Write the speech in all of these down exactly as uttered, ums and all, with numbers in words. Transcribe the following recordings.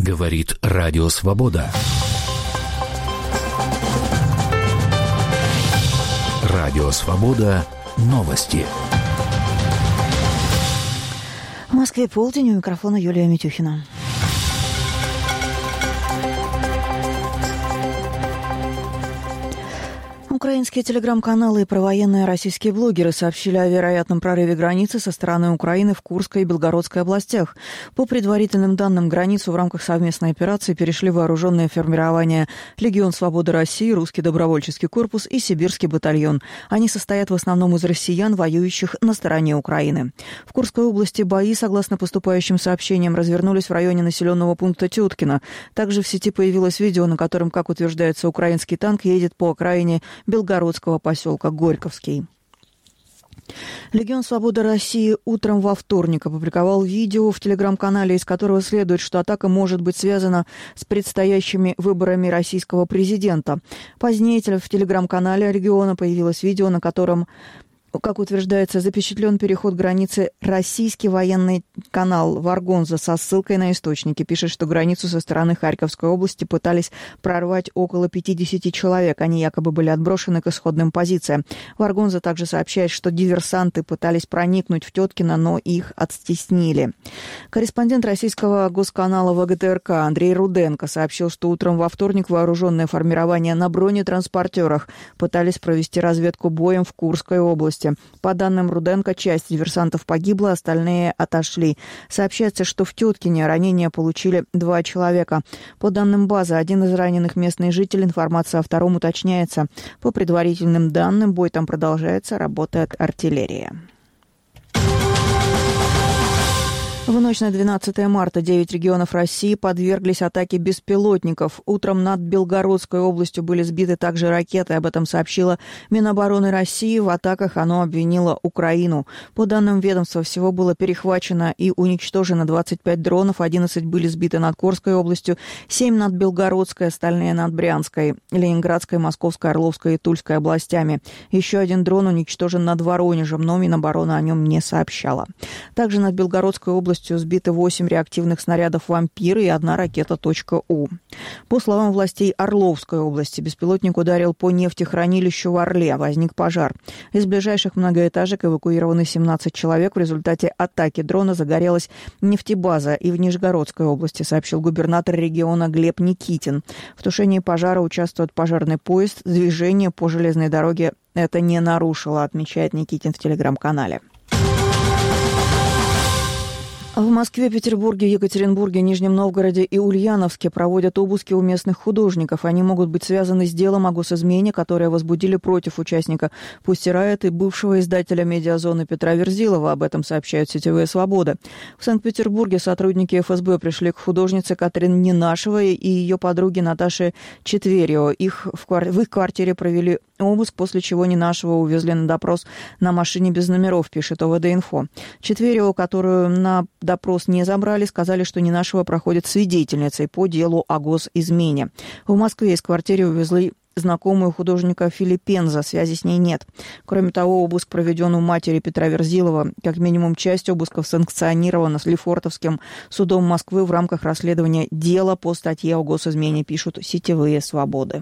Говорит Радио Свобода. Радио Свобода. Новости. В Москве полдень, у микрофона Юлия Митюхина. Украинские телеграм-каналы и провоенные российские блогеры сообщили о вероятном прорыве границы со стороны Украины в Курской и Белгородской областях. По предварительным данным, границу в рамках совместной операции перешли вооруженные формирования «Легион Свободы России», «Русский добровольческий корпус» и «Сибирский батальон». Они состоят в основном из россиян, воюющих на стороне Украины. В Курской области бои, согласно поступающим сообщениям, развернулись в районе населенного пункта Тёткино. Также в сети появилось видео, на котором, как утверждается, украинский танк едет по окраине белгородского поселка Горьковский. Легион Свободы России утром во вторник опубликовал видео в телеграм-канале, из которого следует, что атака может быть связана с предстоящими выборами российского президента. Позднее в телеграм-канале региона появилось видео, на котором, как утверждается, запечатлен переход границы российский военный канал Варгонза со ссылкой на источники. Пишет, что границу со стороны Харьковской области пытались прорвать около пятьдесят человек. Они якобы были отброшены к исходным позициям. Варгонза также сообщает, что диверсанты пытались проникнуть в Тёткино, но их оттеснили. Корреспондент российского госканала ВГТРК Андрей Руденко сообщил, что утром во вторник вооруженные формирования на бронетранспортерах пытались провести разведку боем в Курской области. По данным Руденко, часть диверсантов погибла, остальные отошли. Сообщается, что в Тёткине ранения получили два человека. По данным базы, один из раненых местный житель, информация о втором уточняется. По предварительным данным, бой там продолжается, работает артиллерия. В ночь на двенадцатое марта девять регионов России подверглись атаке беспилотников. Утром над Белгородской областью были сбиты также ракеты. Об этом сообщила Минобороны России. В атаках оно обвинило Украину. По данным ведомства, всего было перехвачено и уничтожено двадцать пять дронов. одиннадцать были сбиты над Курской областью, семь над Белгородской, остальные над Брянской, Ленинградской, Московской, Орловской и Тульской областями. Еще один дрон уничтожен над Воронежем, но Минобороны о нем не сообщала. Также над Белгородской областью сбиты восемь реактивных снарядов «Вампир» и одна ракета «У». По словам властей Орловской области, беспилотник ударил по нефтехранилищу в Орле. Возник пожар. Из ближайших многоэтажек эвакуированы семнадцать человек. В результате атаки дрона загорелась нефтебаза и в Нижегородской области, сообщил губернатор региона Глеб Никитин. В тушении пожара участвует пожарный поезд. Движение по железной дороге это не нарушило, отмечает Никитин в телеграм-канале. В Москве, Петербурге, Екатеринбурге, Нижнем Новгороде и Ульяновске проводят обыски у местных художников. Они могут быть связаны с делом о госизмене, которое возбудили против участника «Пусть и Райот» и бывшего издателя «Медиазоны» Петра Верзилова. Об этом сообщают сетевые «Свобода». В Санкт-Петербурге сотрудники эф эс бэ пришли к художнице Катрине Ненашевой и ее подруге Наташе Четверио. Их в, квар... в их квартире провели обыск, после чего Ненашева увезли на допрос на машине без номеров, пишет о вэ дэ инфо. Четверио, которую на допрос не забрали, сказали, что Ненашева проходит свидетельницей по делу о госизмене. В Москве из квартиры увезли знакомую художника Филиппенза, связи с ней нет. Кроме того, обыск проведен у матери Петра Верзилова. Как минимум часть обысков санкционирована с Лефортовским судом Москвы в рамках расследования дела по статье о госизмене, пишут сетевые «Свободы».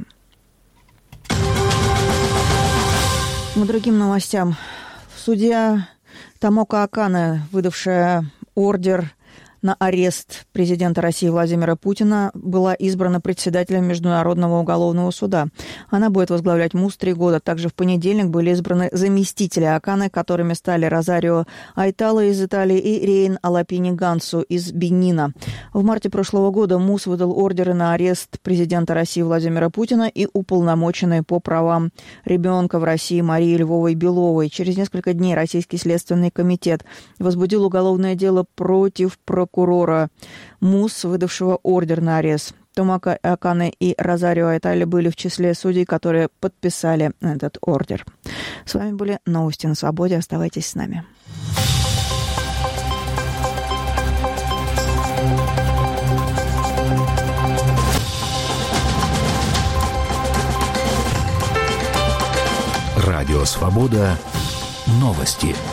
К другим новостям. Судья Томока Акане, выдавшая ордер на арест президента России Владимира Путина, была избрана председателем Международного уголовного суда. Она будет возглавлять МУС три года. Также в понедельник были избраны заместители Акане, которыми стали Розарио Айтала из Италии и Рейн Алапини Гансу из Бенина. В марте прошлого года МУС выдал ордеры на арест президента России Владимира Путина и уполномоченной по правам ребенка в России Марии Львовой-Беловой. Через несколько дней Российский следственный комитет возбудил уголовное дело против прокурора прокурора МУС, выдавшего ордер на арест. Томока Акане и Розарио Айтали были в числе судей, которые подписали этот ордер. С вами были новости на Свободе. Оставайтесь с нами. Радио Свобода. Новости.